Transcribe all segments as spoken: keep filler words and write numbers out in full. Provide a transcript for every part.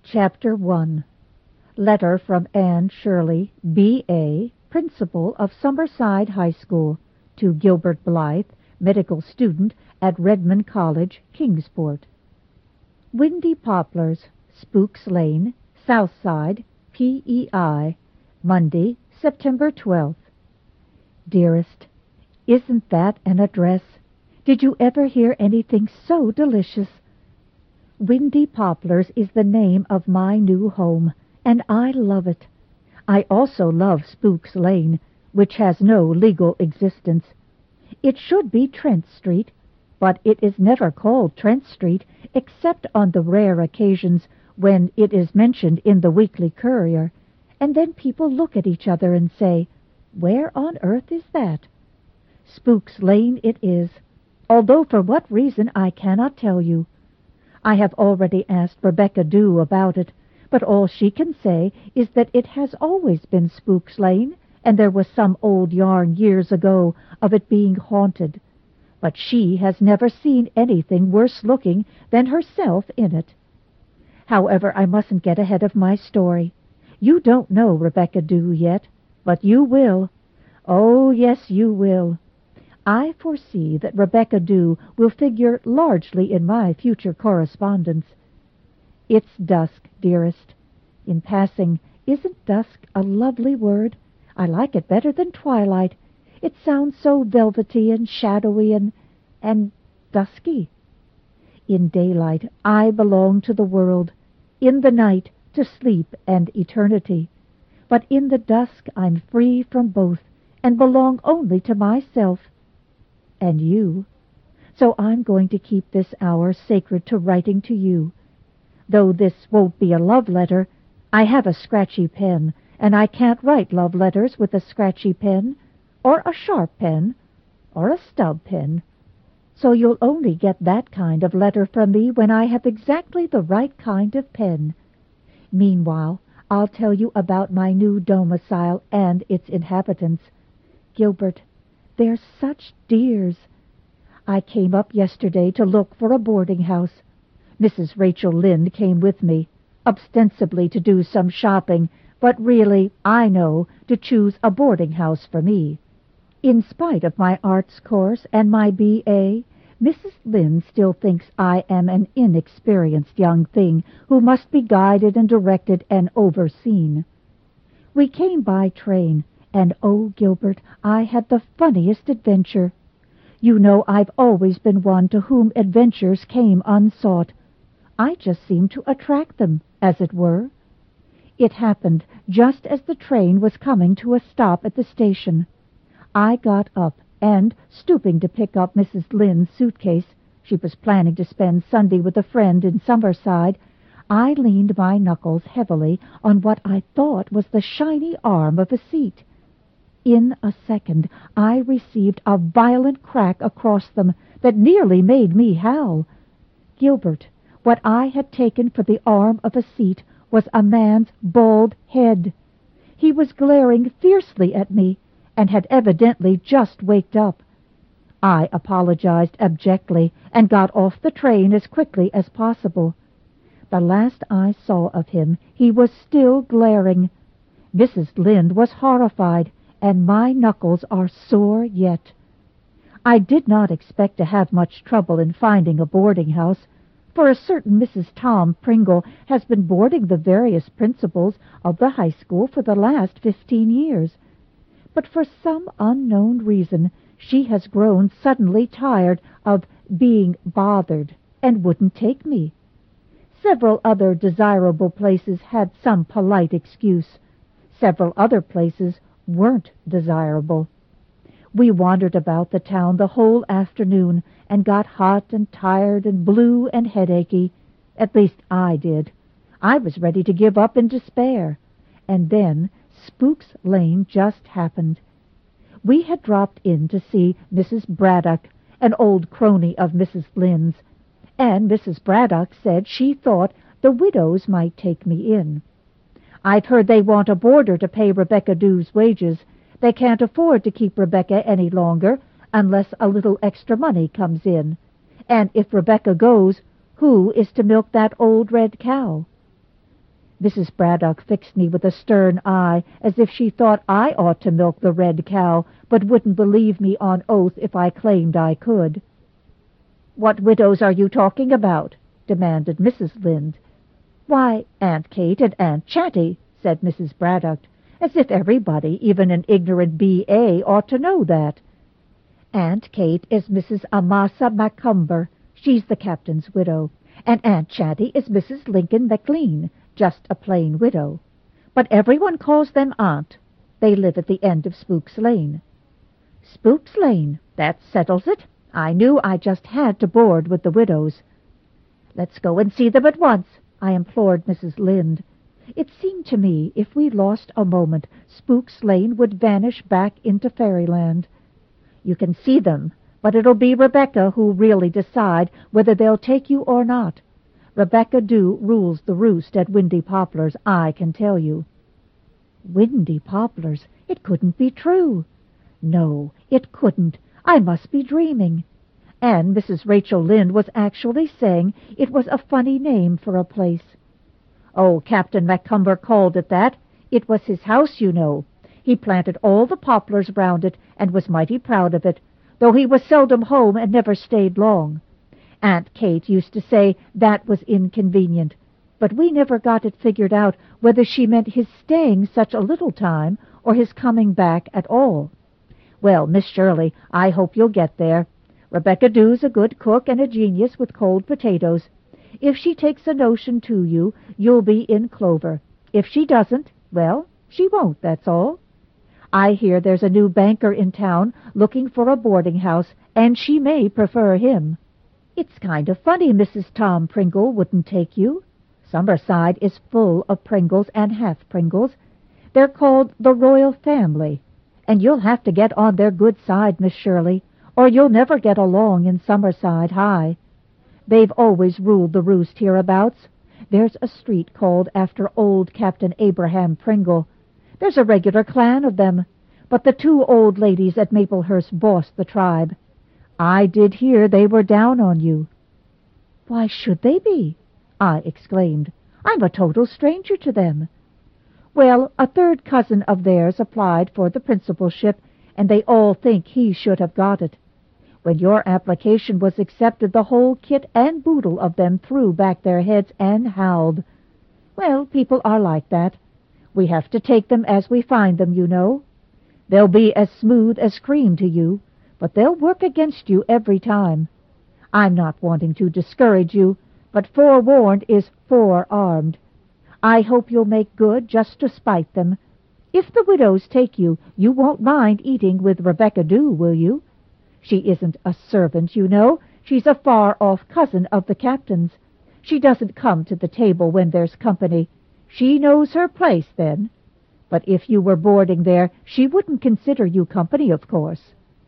Chapter one. Letter from Anne Shirley, B A, Principal of Summerside High School, to Gilbert Blythe, medical student at Redmond College, Kingsport. Windy Poplars, Spooks Lane, South Side, P E I, Monday, September twelfth. Dearest, isn't that an address? Did you ever hear anything so delicious? Windy Poplars is the name of my new home, and I love it. I also love Spooks Lane, which has no legal existence. It should be Trent Street, but it is never called Trent Street except on the rare occasions when it is mentioned in the Weekly Courier, and then people look at each other and say, "Where on earth is that?" Spooks Lane it is, although for what reason I cannot tell you. I have already asked Rebecca Dew about it, but all she can say is that it has always been Spooks Lane, and there was some old yarn years ago of it being haunted. But she has never seen anything worse looking than herself in it. However, I mustn't get ahead of my story. You don't know Rebecca Dew yet, but you will. Oh, yes, you will. I foresee that Rebecca Dew will figure largely in my future correspondence. It's dusk, dearest. In passing, isn't dusk a lovely word? I like it better than twilight. It sounds so velvety and shadowy and, and dusky. In daylight, I belong to the world. In the night, to sleep and eternity. But in the dusk, I'm free from both, and belong only to myself. And you. So I'm going to keep this hour sacred to writing to you. Though this won't be a love letter, I have a scratchy pen, and I can't write love letters with a scratchy pen, or a sharp pen, or a stub pen. So you'll only get that kind of letter from me when I have exactly the right kind of pen. Meanwhile, I'll tell you about my new domicile and its inhabitants. Gilbert, they're such dears. I came up yesterday to look for a boarding house. Missus Rachel Lynde came with me, ostensibly to do some shopping, but really, I know, to choose a boarding house for me. In spite of my arts course and my B A, Missus Lynde still thinks I am an inexperienced young thing who must be guided and directed and overseen. We came by train, and oh, Gilbert, I had the funniest adventure. You know I've always been one to whom adventures came unsought. I just seemed to attract them, as it were. It happened just as the train was coming to a stop at the station. I got up, and, stooping to pick up Missus Lynde's suitcase — she was planning to spend Sunday with a friend in Summerside — I leaned my knuckles heavily on what I thought was the shiny arm of a seat. In a second I received a violent crack across them that nearly made me howl. Gilbert, what I had taken for the arm of a seat was a man's bald head. He was glaring fiercely at me, and had evidently just waked up. I apologized abjectly and got off the train as quickly as possible. The last I saw of him, he was still glaring. Missus Lynde was horrified, and my knuckles are sore yet. I did not expect to have much trouble in finding a boarding house, for a certain Missus Tom Pringle has been boarding the various principals of the high school for the last fifteen years. But for some unknown reason she has grown suddenly tired of being bothered and wouldn't take me. Several other desirable places had some polite excuse. Several other places weren't desirable. We wandered about the town the whole afternoon and got hot and tired and blue and headachy. At least I did. I was ready to give up in despair. And then Spooks Lane just happened. We had dropped in to see Missus Braddock, an old crony of Missus Lynde's, and Missus Braddock said she thought the widows might take me in. I've heard they want a boarder to pay Rebecca Dew's wages. They can't afford to keep Rebecca any longer unless a little extra money comes in. And if Rebecca goes, who is to milk that old red cow? Missus Braddock fixed me with a stern eye, as if she thought I ought to milk the red cow, but wouldn't believe me on oath if I claimed I could. "What widows are you talking about?" demanded Missus Lynde. "Why, Aunt Kate and Aunt Chatty," said Missus Braddock, as if everybody, even an ignorant B A, ought to know that. "Aunt Kate is Missus Amasa Macumber, she's the captain's widow, and Aunt Chatty is Missus Lincoln McLean, just a plain widow. But everyone calls them Aunt. They live at the end of Spook's Lane." "Spook's Lane, that settles it. I knew I just had to board with the widows." "Let's go and see them at once," I implored Missus Lynde. It seemed to me if we lost a moment, Spook's Lane would vanish back into fairyland. "You can see them, but it'll be Rebecca who'll really decide whether they'll take you or not. Rebecca Dew rules the roost at Windy Poplars, I can tell you." Windy Poplars? It couldn't be true. No, it couldn't. I must be dreaming. And Missus Rachel Lynde was actually saying it was a funny name for a place. "Oh, Captain Macumber called it that. It was his house, you know. He planted all the poplars round it, and was mighty proud of it, though he was seldom home and never stayed long. Aunt Kate used to say that was inconvenient, but we never got it figured out whether she meant his staying such a little time or his coming back at all. Well, Miss Shirley, I hope you'll get there. Rebecca Dew's a good cook and a genius with cold potatoes. If she takes a notion to you, you'll be in clover. If she doesn't, well, she won't, that's all. I hear there's a new banker in town looking for a boarding house, and she may prefer him. It's kind of funny Missus Tom Pringle wouldn't take you. Summerside is full of Pringles and half-Pringles. They're called the Royal Family, and you'll have to get on their good side, Miss Shirley, or you'll never get along in Summerside High. They've always ruled the roost hereabouts. There's a street called after old Captain Abraham Pringle. There's a regular clan of them, but the two old ladies at Maplehurst bossed the tribe. I did hear they were down on you." "Why should they be?" I exclaimed. "I'm a total stranger to them." "Well, a third cousin of theirs applied for the principalship, and they all think he should have got it. When your application was accepted, the whole kit and boodle of them threw back their heads and howled. Well, people are like that. We have to take them as we find them, you know. They'll be as smooth as cream to you, but they'll work against you every time. I'm not wanting to discourage you, but forewarned is forearmed. I hope you'll make good just to spite them. If the widows take you, you won't mind eating with Rebecca Dew, will you? She isn't a servant, you know. She's a far-off cousin of the captain's. She doesn't come to the table when there's company. She knows her place then. But if you were boarding there, she wouldn't consider you company, of course."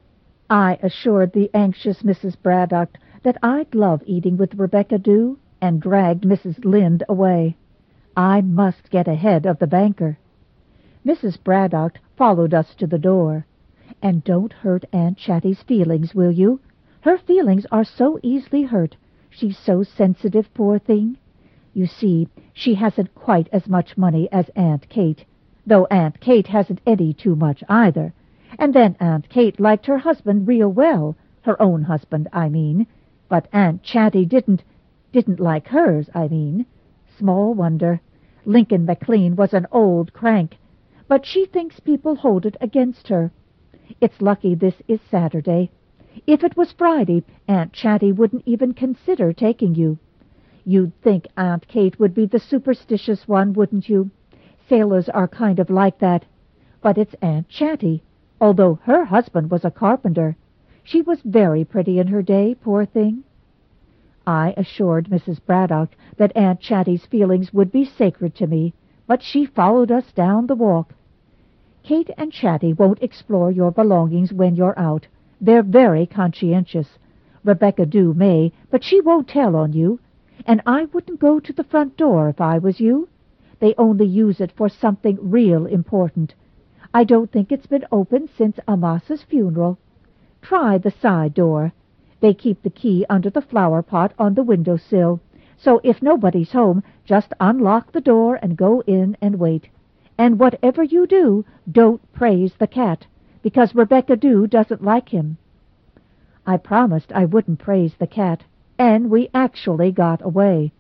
I assured the anxious Missus Braddock that I'd love eating with Rebecca Dew, and dragged Missus Lynde away. I must get ahead of the banker. Missus Braddock followed us to the door. "And don't hurt Aunt Chatty's feelings, will you? Her feelings are so easily hurt. She's so sensitive, poor thing. You see, she hasn't quite as much money as Aunt Kate, though Aunt Kate hasn't any too much either. And then Aunt Kate liked her husband real well, her own husband, I mean, but Aunt Chatty didn't, didn't like hers, I mean. Small wonder. Lincoln McLean was an old crank, but she thinks people hold it against her. It's lucky this is Saturday. If it was Friday, Aunt Chatty wouldn't even consider taking you. You'd think Aunt Kate would be the superstitious one, wouldn't you? Sailors are kind of like that. But it's Aunt Chatty, although her husband was a carpenter. She was very pretty in her day, poor thing. I assured Missus Braddock that Aunt Chatty's feelings would be sacred to me, but she followed us down the walk. "Kate and Chatty won't explore your belongings when you're out. They're very conscientious. Rebecca Dew may, but she won't tell on you. And I wouldn't go to the front door if I was you. They only use it for something real important. I don't think it's been opened since Amasa's funeral. Try the side door. They keep the key under the flower pot on the window sill, So if nobody's home, just unlock the door and go in and wait. And whatever you do, don't praise the cat, because Rebecca Dew doesn't like him." I promised I wouldn't praise the cat, and we actually got away.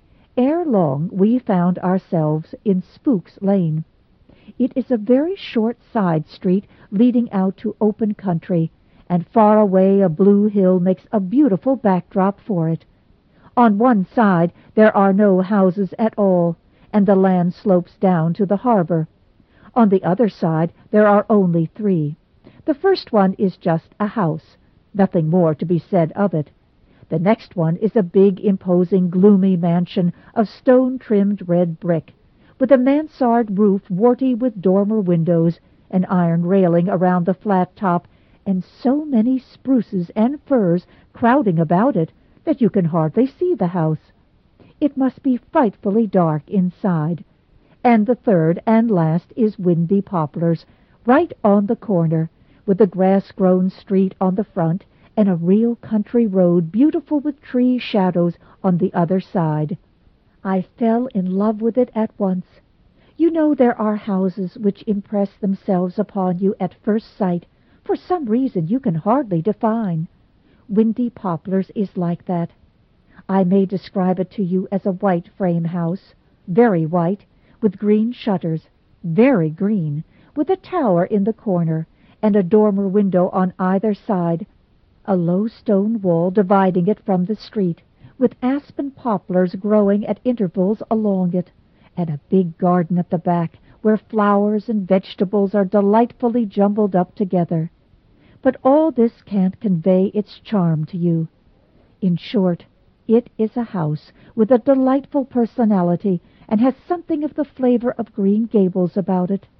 Ere long we found ourselves in Spook's Lane. It is a very short side street leading out to open country, and far away a blue hill makes a beautiful backdrop for it. On one side there are no houses at all, and the land slopes down to the harbor. On the other side there are only three. The first one is just a house, nothing more to be said of it. The next one is a big, imposing, gloomy mansion of stone-trimmed red brick, with a mansard roof warty with dormer windows, an iron railing around the flat top, and so many spruces and firs crowding about it that you can hardly see the house. It must be frightfully dark inside. And the third and last is Windy Poplars, right on the corner, with the grass-grown street on the front and a real country road beautiful with tree shadows on the other side. I fell in love with it at once. You know there are houses which impress themselves upon you at first sight, for some reason you can hardly define. Windy Poplars is like that. I may describe it to you as a white frame house, very white, with green shutters, very green, with a tower in the corner, and a dormer window on either side, a low stone wall dividing it from the street, with aspen poplars growing at intervals along it, and a big garden at the back, where flowers and vegetables are delightfully jumbled up together. But all this can't convey its charm to you. In short, it is a house with a delightful personality, and has something of the flavor of Green Gables about it.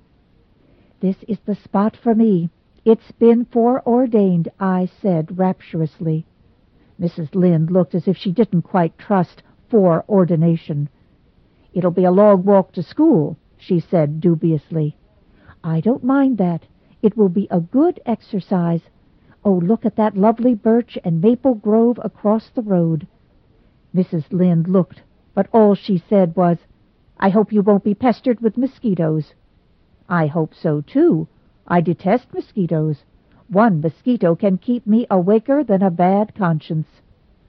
This is the spot for me. It's been foreordained, I said rapturously. Missus Lynde looked as if she didn't quite trust foreordination. "It'll be a long walk to school," she said dubiously. "I don't mind that. It will be a good exercise. Oh, look at that lovely birch and maple grove across the road." Missus Lynde looked, but all she said was, "I hope you won't be pestered with mosquitoes." "I hope so, too. I detest mosquitoes. One mosquito can keep me awaker than a bad conscience."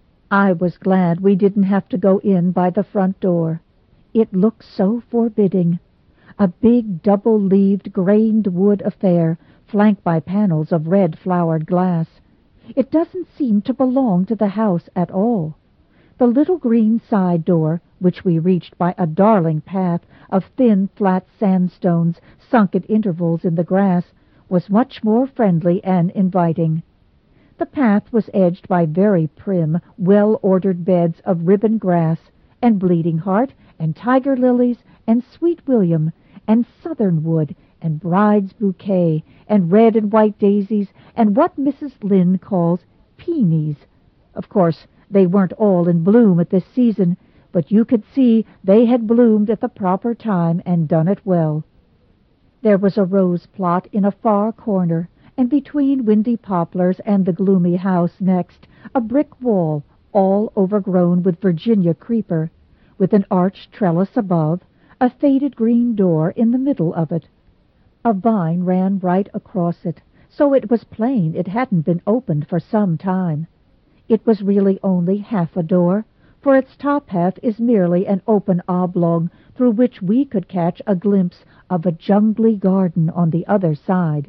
I was glad we didn't have to go in by the front door. It looked so forbidding. A big double-leaved grained wood affair, flanked by panels of red flowered glass. It doesn't seem to belong to the house at all. The little green side door, which we reached by a darling path of thin, flat sandstones sunk at intervals in the grass, was much more friendly and inviting. The path was edged by very prim, well-ordered beds of ribbon grass, and bleeding heart, and tiger lilies, and sweet William, and southernwood, and bride's bouquet, and red and white daisies, and what Missus Lynde calls peonies. Of course, they weren't all in bloom at this season, but you could see they had bloomed at the proper time and done it well. There was a rose plot in a far corner, and between Windy Poplars and the gloomy house next, a brick wall, all overgrown with Virginia creeper, with an arched trellis above, a faded green door in the middle of it. A vine ran right across it, so it was plain it hadn't been opened for some time. It was really only half a door, for its top half is merely an open oblong through which we could catch a glimpse of a jungly garden on the other side.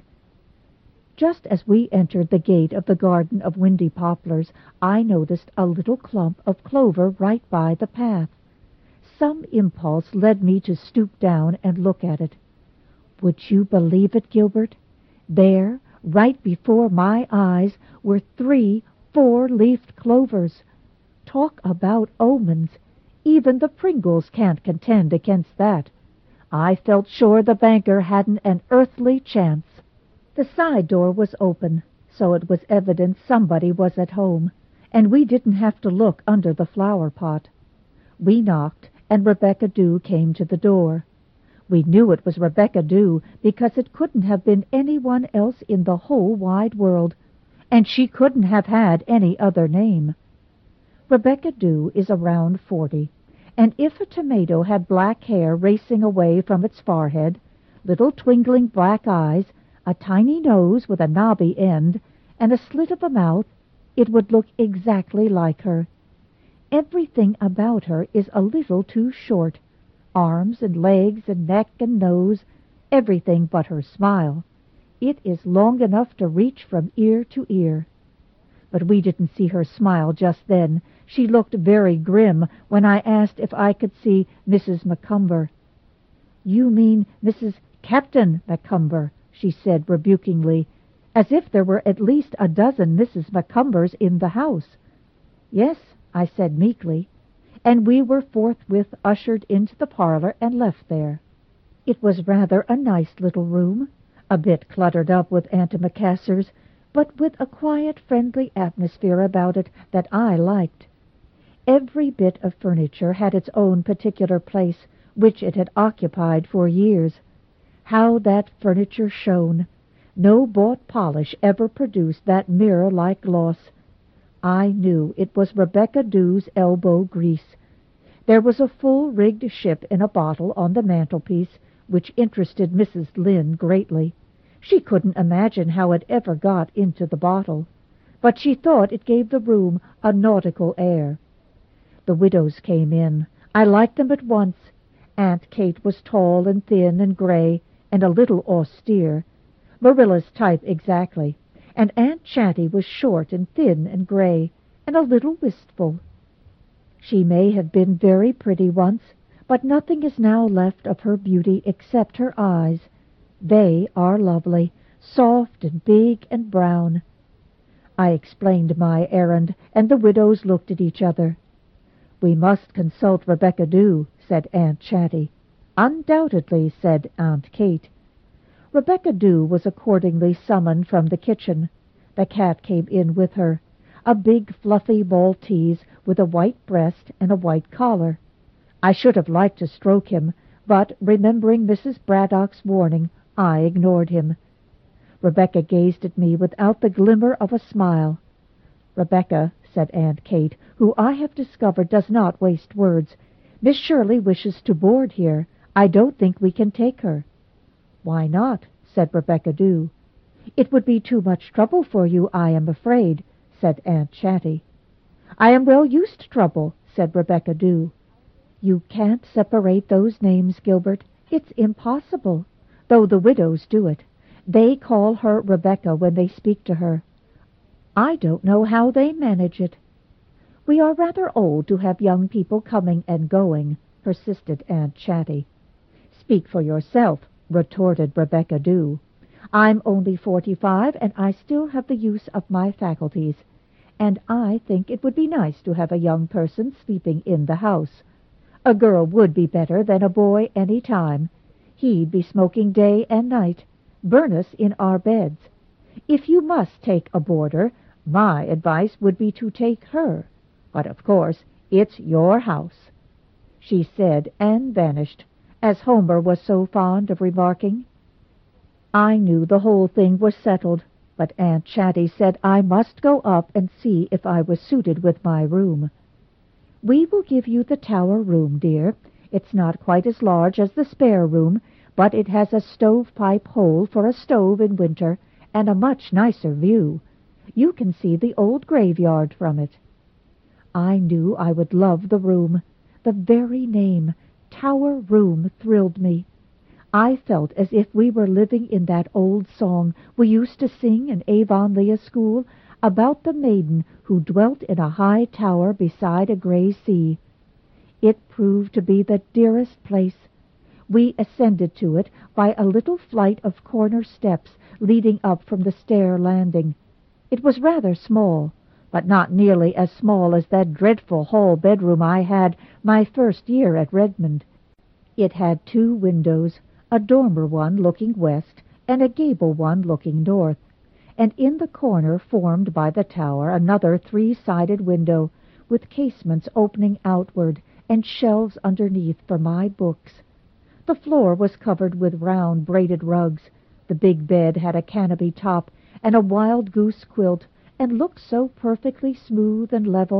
Just as we entered the gate of the garden of Windy Poplars, I noticed a little clump of clover right by the path. Some impulse led me to stoop down and look at it. Would you believe it, Gilbert? There, right before my eyes, were three four-leafed clovers. Talk about omens! Even the Pringles can't contend against that. I felt sure the banker hadn't an earthly chance. The side door was open, so it was evident somebody was at home, and we didn't have to look under the flower pot. We knocked, and Rebecca Dew came to the door. We knew it was Rebecca Dew because it couldn't have been anyone else in the whole wide world, and she couldn't have had any other name. Rebecca Dew is around forty, and if a tomato had black hair racing away from its forehead, little twinkling black eyes, a tiny nose with a knobby end, and a slit of a mouth, it would look exactly like her. Everything about her is a little too short, arms and legs and neck and nose, everything but her smile. It is long enough to reach from ear to ear. But we didn't see her smile just then. She looked very grim when I asked if I could see Missus Macumber. "You mean Missus Captain Macumber," she said rebukingly, as if there were at least a dozen Missus Macumbers in the house. "Yes," I said meekly, and we were forthwith ushered into the parlor and left there. It was rather a nice little room, a bit cluttered up with antimacassars, but with a quiet, friendly atmosphere about it that I liked. Every bit of furniture had its own particular place, which it had occupied for years. How that furniture shone! No bought polish ever produced that mirror-like gloss. I knew it was Rebecca Dew's elbow grease. There was a full-rigged ship in a bottle on the mantelpiece, which interested Missus Lynn greatly. She couldn't imagine how it ever got into the bottle, but she thought it gave the room a nautical air. The widows came in. I liked them at once. Aunt Kate was tall and thin and gray, and a little austere, Marilla's type exactly, and Aunt Chatty was short and thin and gray, and a little wistful. She may have been very pretty once, but nothing is now left of her beauty except her eyes. They are lovely, soft and big and brown. I explained my errand, and the widows looked at each other. "We must consult Rebecca Dew," said Aunt Chatty. "Undoubtedly," said Aunt Kate. Rebecca Dew was accordingly summoned from the kitchen. The cat came in with her, a big fluffy Maltese with a white breast and a white collar. I should have liked to stroke him, but, remembering Missus Braddock's warning, I ignored him. Rebecca gazed at me without the glimmer of a smile. "Rebecca," said Aunt Kate, who I have discovered does not waste words, "Miss Shirley wishes to board here. I don't think we can take her." "Why not?" said Rebecca Dew. "It would be too much trouble for you, I am afraid," said Aunt Chatty. "I am well used to trouble," said Rebecca Dew. "You can't separate those names, Gilbert. It's impossible, though the widows do it. They call her Rebecca when they speak to her. I don't know how they manage it." "We are rather old to have young people coming and going," persisted Aunt Chatty. "Speak for yourself," retorted Rebecca Dew. "I'm only forty-five, and I still have the use of my faculties, and I think it would be nice to have a young person sleeping in the house. A girl would be better than a boy any time. He'd be smoking day and night, burn us in our beds. If you must take a boarder, my advice would be to take her. But, of course, it's your house," she said, and vanished, as Homer was so fond of remarking. I knew the whole thing was settled, but Aunt Chatty said I must go up and see if I was suited with my room. "We will give you the tower room, dear. It's not quite as large as the spare room, but it has a stovepipe hole for a stove in winter, and a much nicer view. You can see the old graveyard from it." I knew I would love the room. The very name, Tower Room, thrilled me. I felt as if we were living in that old song we used to sing in Avonlea school about the maiden who dwelt in a high tower beside a gray sea. It proved to be the dearest place. We ascended to it by a little flight of corner steps leading up from the stair landing. It was rather small, but not nearly as small as that dreadful hall bedroom I had my first year at Redmond. It had two windows, a dormer one looking west and a gable one looking north, and in the corner formed by the tower another three-sided window, with casements opening outward and shelves underneath for my books. The floor was covered with round braided rugs. The big bed had a canopy top and a wild goose quilt, and looked so perfectly smooth and level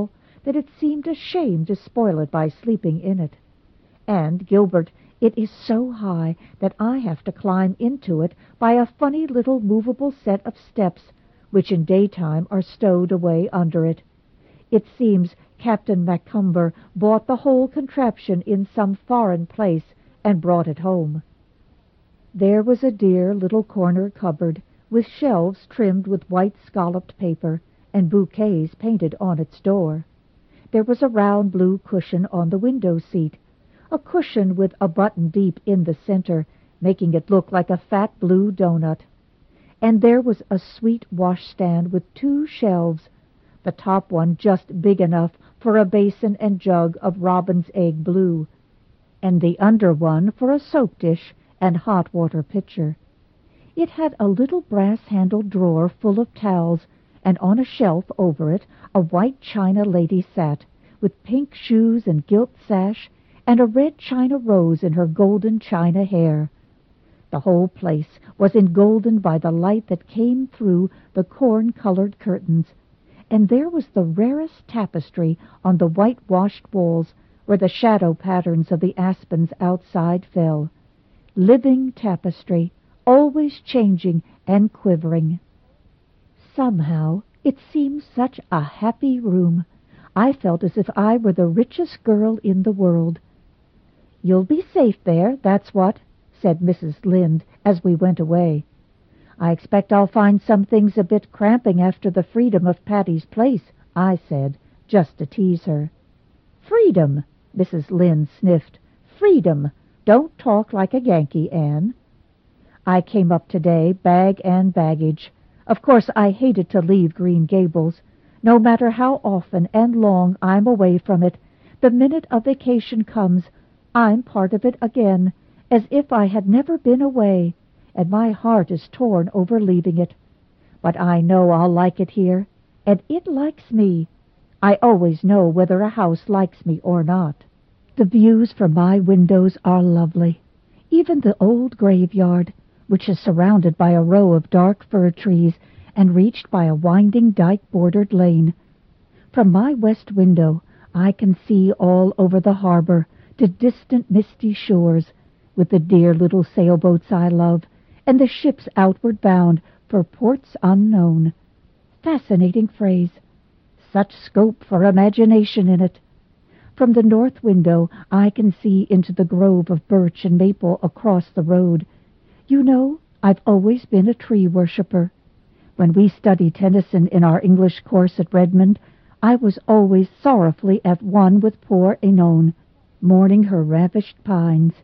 that it seemed a shame to spoil it by sleeping in it. And, Gilbert, it is so high that I have to climb into it by a funny little movable set of steps, which in daytime are stowed away under it. It seems Captain Macumber bought the whole contraption in some foreign place and brought it home. There was a dear little corner cupboard, with shelves trimmed with white scalloped paper, and bouquets painted on its door. There was a round blue cushion on the window seat, a cushion with a button deep in the center, making it look like a fat blue doughnut. And there was a sweet washstand with two shelves, the top one just big enough for a basin and jug of robin's egg blue, and the under one for a soap dish and hot water pitcher. It had a little brass-handled drawer full of towels, and on a shelf over it a white china lady sat, with pink shoes and gilt sash, and a red china rose in her golden china hair. The whole place was engoldened by the light that came through the corn-colored curtains, and there was the rarest tapestry on the whitewashed walls where the shadow patterns of the aspens outside fell. Living tapestry, always changing and quivering. Somehow it seemed such a happy room. I felt as if I were the richest girl in the world. "You'll be safe there, that's what," said Missus Lynde as we went away. "I expect I'll find some things a bit cramping after the freedom of Patty's Place," I said, just to tease her. "Freedom!" Missus Lynde sniffed. "Freedom! Don't talk like a Yankee, Anne." I came up today, bag and baggage. Of course I hated to leave Green Gables. No matter how often and long I'm away from it, the minute a vacation comes, I'm part of it again, as if I had never been away, and my heart is torn over leaving it. But I know I'll like it here, and it likes me. I always know whether a house likes me or not. The views from my windows are lovely. Even the old graveyard, which is surrounded by a row of dark fir trees and reached by a winding dike-bordered lane. From my west window I can see all over the harbor to distant misty shores, with the dear little sailboats I love, and the ships outward bound for ports unknown. Fascinating phrase. Such scope for imagination in it. From the north window I can see into the grove of birch and maple across the road. You know, I've always been a tree worshipper. When we studied Tennyson in our English course at Redmond, I was always sorrowfully at one with poor Oenone, mourning her ravished pines.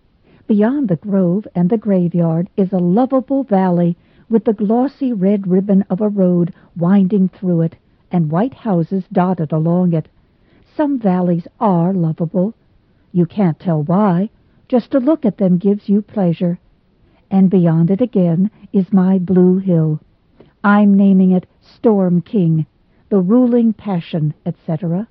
Beyond the grove and the graveyard is a lovable valley with the glossy red ribbon of a road winding through it, and white houses dotted along it. Some valleys are lovable. You can't tell why. Just to look at them gives you pleasure. And beyond it again is my Blue Hill. I'm naming it Storm King, the ruling passion, et cetera.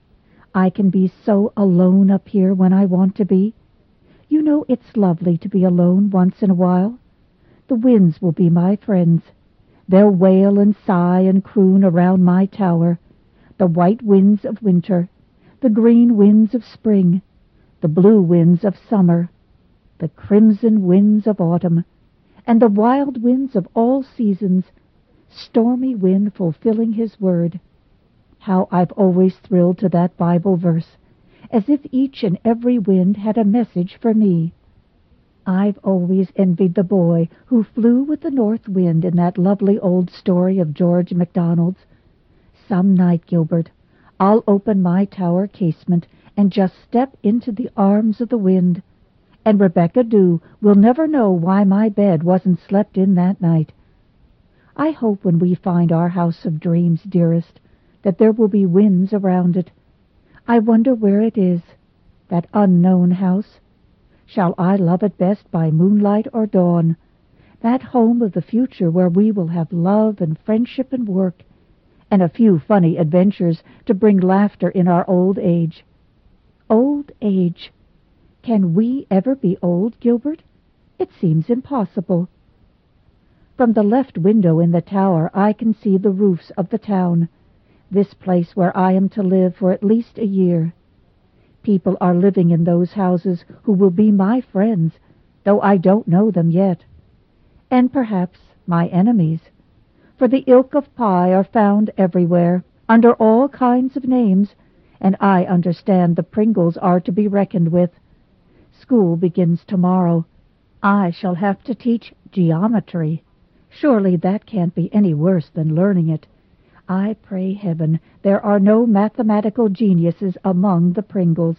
I can be so alone up here when I want to be. You know it's lovely to be alone once in a while. The winds will be my friends. They'll wail and sigh and croon around my tower. The white winds of winter, the green winds of spring, the blue winds of summer, the crimson winds of autumn, and the wild winds of all seasons, stormy wind fulfilling his word. How I've always thrilled to that Bible verse, as if each and every wind had a message for me. I've always envied the boy who flew with the north wind in that lovely old story of George MacDonald's. Some night, Gilbert, I'll open my tower casement and just step into the arms of the wind, and Rebecca Dew will never know why my bed wasn't slept in that night. I hope when we find our house of dreams, dearest, that there will be winds around it. I wonder where it is, that unknown house. Shall I love it best by moonlight or dawn, that home of the future where we will have love and friendship and work, and a few funny adventures to bring laughter in our old age? Old age. Can we ever be old, Gilbert? It seems impossible. From the left window in the tower I can see the roofs of the town. this place where I am to live for at least a year. People are living in those houses who will be my friends, though I don't know them yet, and perhaps my enemies, for the ilk of pie are found everywhere, under all kinds of names, and I understand the Pringles are to be reckoned with. School begins tomorrow. I shall have to teach geometry. Surely that can't be any worse than learning it. I pray heaven there are no mathematical geniuses among the Pringles.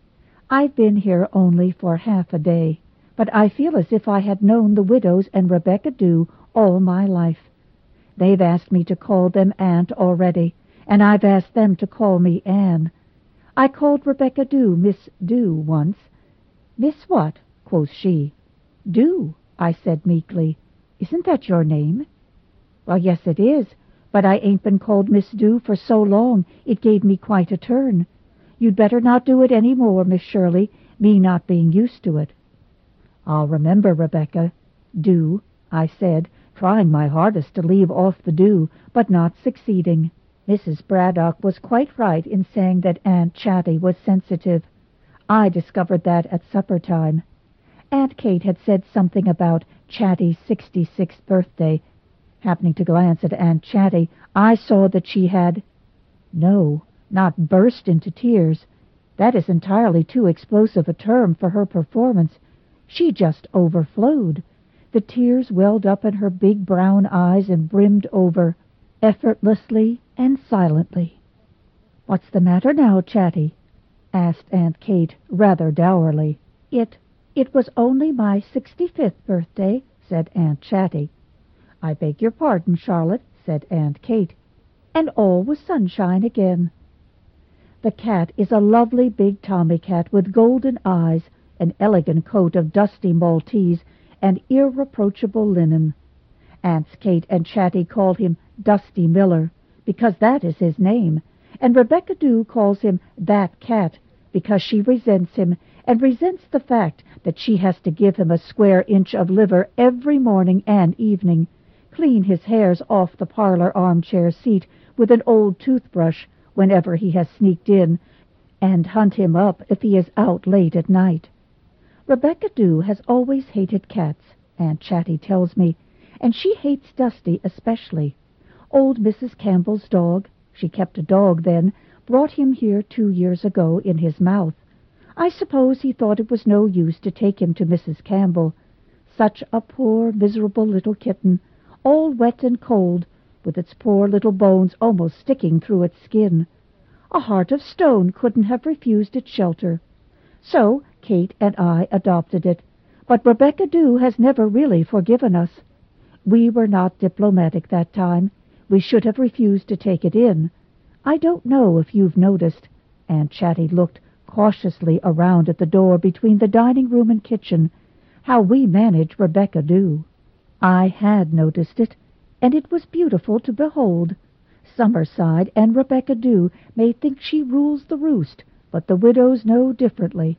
I've been here only for half a day, but I feel as if I had known the Widows and Rebecca Dew all my life. They've asked me to call them Aunt already, and I've asked them to call me Anne. I called Rebecca Dew Miss Dew once. Miss what? Quoth she. Dew, I said meekly. Isn't that your name? Well, yes, it is, but I ain't been called Miss Dew for so long it gave me quite a turn. You'd better not do it any more, Miss Shirley, me not being used to it. I'll remember, Rebecca. Dew, I said, trying my hardest to leave off the dew, but not succeeding. Missus Braddock was quite right in saying that Aunt Chatty was sensitive. I discovered that at supper time. Aunt Kate had said something about Chatty's sixty-sixth birthday. Happening to glance at Aunt Chatty, I saw that she had, no, not burst into tears. That is entirely too explosive a term for her performance. She just overflowed. The tears welled up in her big brown eyes and brimmed over, effortlessly and silently. What's the matter now, Chatty? Asked Aunt Kate, rather dourly. It, it was only my sixty-fifth birthday, said Aunt Chatty. I beg your pardon, Charlotte, said Aunt Kate, and all was sunshine again. The cat is a lovely big tommy-cat with golden eyes, an elegant coat of dusty Maltese, and irreproachable linen. Aunts Kate and Chatty called him Dusty Miller, because that is his name, and Rebecca Dew calls him That Cat, because she resents him, and resents the fact that she has to give him a square inch of liver every morning and evening, clean his hairs off the parlor armchair seat with an old toothbrush whenever he has sneaked in, and hunt him up if he is out late at night. Rebecca Dew has always hated cats, Aunt Chatty tells me, and she hates Dusty especially. Old Missus Campbell's dog, she kept a dog then, brought him here two years ago in his mouth. I suppose he thought it was no use to take him to Missus Campbell. Such a poor, miserable little kitten, all wet and cold, with its poor little bones almost sticking through its skin. A heart of stone couldn't have refused it shelter. So Kate and I adopted it, but Rebecca Dew has never really forgiven us. We were not diplomatic that time. We should have refused to take it in. I don't know if you've noticed. Aunt Chatty looked cautiously around at the door between the dining room and kitchen, how we manage Rebecca Dew. I had noticed it, and it was beautiful to behold. Summerside and Rebecca Dew may think she rules the roost, but the widows know differently.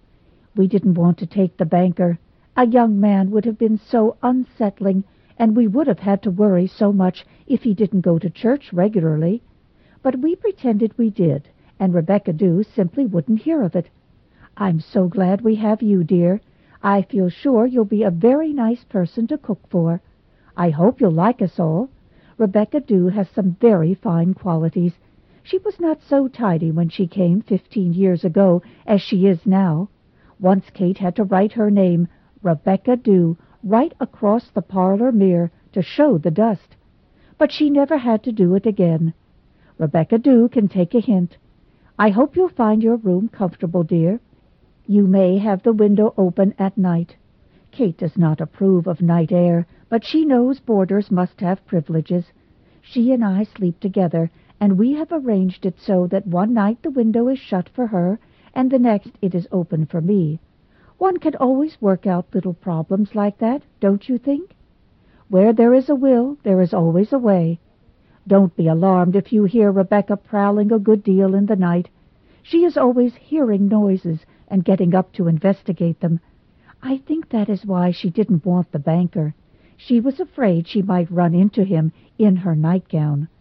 We didn't want to take the banker. A young man would have been so unsettling, and we would have had to worry so much if he didn't go to church regularly. But we pretended we did, and Rebecca Dew simply wouldn't hear of it. I'm so glad we have you, dear. I feel sure you'll be a very nice person to cook for. I hope you'll like us all. Rebecca Dew has some very fine qualities. She was not so tidy when she came fifteen years ago as she is now. Once Kate had to write her name, Rebecca Dew, right across the parlor mirror to show the dust. But she never had to do it again. Rebecca Dew can take a hint. I hope you'll find your room comfortable, dear. You may have the window open at night. Kate does not approve of night air, but she knows boarders must have privileges. She and I sleep together, and we have arranged it so that one night the window is shut for her, and the next it is open for me. One can always work out little problems like that, don't you think? Where there is a will, there is always a way. Don't be alarmed if you hear Rebecca prowling a good deal in the night. She is always hearing noises and getting up to investigate them. I think that is why she didn't want the banker. She was afraid she might run into him in her nightgown.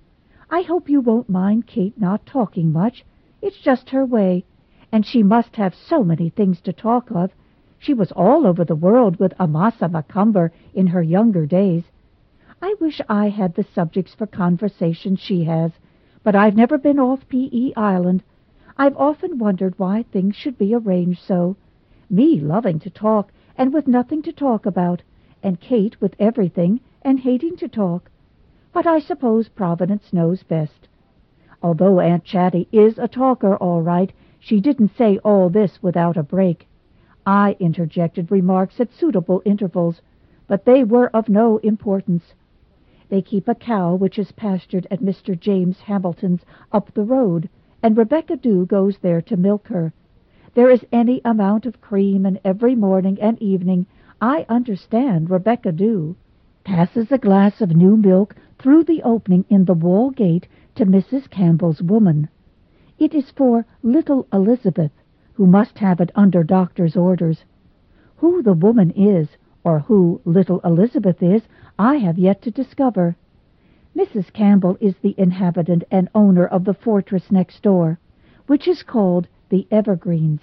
I hope you won't mind Kate not talking much. It's just her way, and she must have so many things to talk of. She was all over the world with Amasa Macumber in her younger days. I wish I had the subjects for conversation she has, but I've never been off P E Island. I've often wondered why things should be arranged so. Me loving to talk, and with nothing to talk about, and Kate with everything, and hating to talk. But I suppose Providence knows best. Although Aunt Chatty is a talker, all right, she didn't say all this without a break. I interjected remarks at suitable intervals, but they were of no importance. They keep a cow which is pastured at Mister James Hamilton's up the road, and Rebecca Dew goes there to milk her. There is any amount of cream, and every morning and evening, I understand, Rebecca Dew passes a glass of new milk through the opening in the wall gate to Missus Campbell's woman. It is for little Elizabeth, who must have it under doctor's orders. Who the woman is, or who little Elizabeth is, I have yet to discover. Missus Campbell is the inhabitant and owner of the fortress next door, which is called the Evergreens.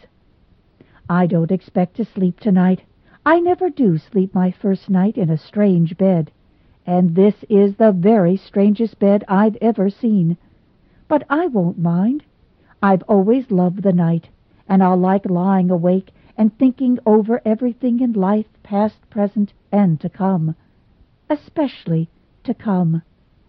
I don't expect to sleep tonight. I never do sleep my first night in a strange bed, and this is the very strangest bed I've ever seen. But I won't mind. I've always loved the night, and I'll like lying awake and thinking over everything in life, past, present, and to come. Especially to come.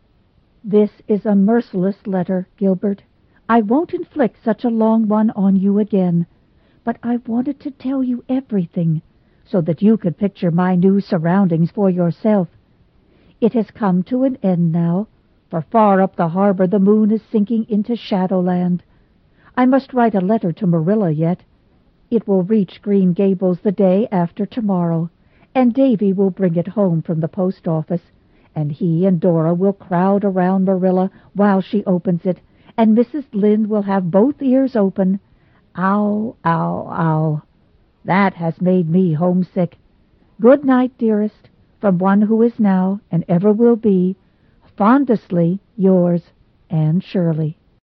This is a merciless letter, Gilbert. I won't inflict such a long one on you again, but I wanted to tell you everything, so that you could picture my new surroundings for yourself. It has come to an end now, for far up the harbor the moon is sinking into Shadowland. I must write a letter to Marilla yet. It will reach Green Gables the day after tomorrow, and Davy will bring it home from the post office, and he and Dora will crowd around Marilla while she opens it, and Missus Lynde will have both ears open. Ow, ow, ow. That has made me homesick. Good night, dearest, from one who is now, and ever will be, fondestly yours, Anne Shirley.